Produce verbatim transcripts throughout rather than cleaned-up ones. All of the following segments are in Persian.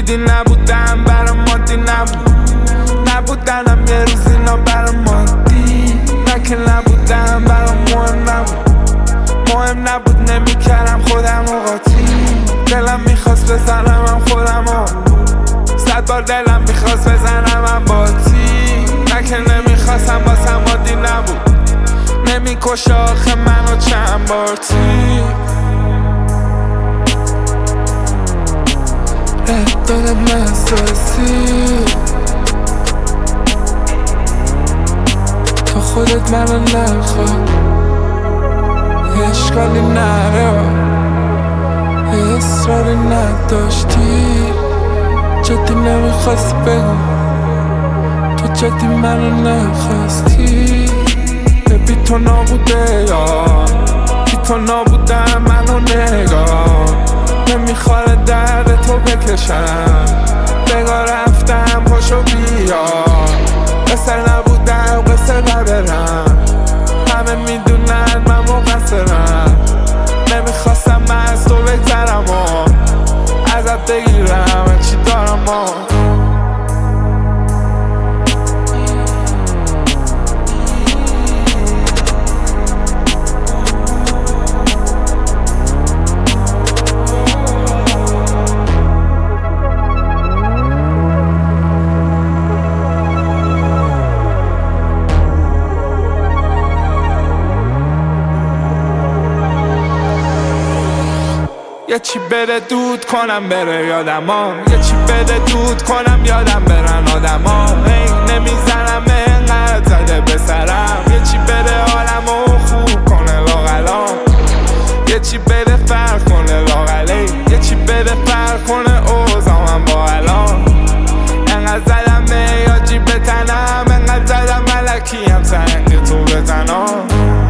دیدی نبودم برام مادی نبود، نبودنم یه روز اینا برام مادی، نه که نبودم برام مهم نبود، مهم نبود نمیکردم خودم و قاطی. دلم میخواست بزنم هم خودم و صد بار دلم میخواست بزنم هم باتی، نه که نمیخواستم باسم عادی نبود، نمیکشه آخه منو چند بار تی. ره دادم احساسی تا خودت منو نخواد، اشکالی نره اصراری نداشتی، جدی نمیخواستی بگو تو جدی منو نخواستی. بی تو نابوده یا بی تو نابودم منو نگاه، نمیخواره درد تو بکشم، بگاه رفتم پاشو بیا، قصر نبودم قصر ندارم، همه میدونن من مقصرم، نمیخواستم من از تو بگذرم و ازت بگیرم چی دارم و یه چی بده دود کنم بره یادم ها، یه چی بده دود کنم یادم برن آدم ها، هی نمیزنم اینقدر زده به سرم، یه چی بده حالمو خوب کنه لاغلا، یه چی بده فرق کنه لاغلی، یه چی بده فرق کنه اوزامم با الان. اینقدر زدم نیاجی به تنم، اینقدر زدم ملکی هم سنگ تو بزنم.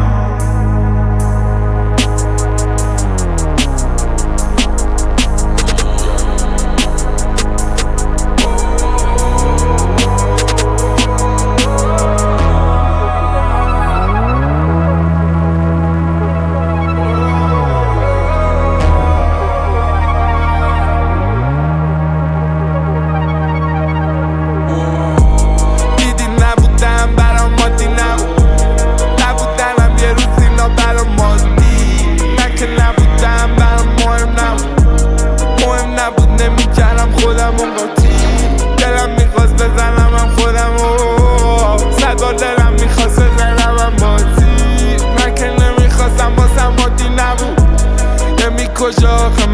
نمیکردم خودم و قاطی، دلم میخواست بزنم هم خودم و صد بار دلم میخواست بزنم هم باتی، من که نمیخواستم باسم عادی نبود، نمیکشه آخه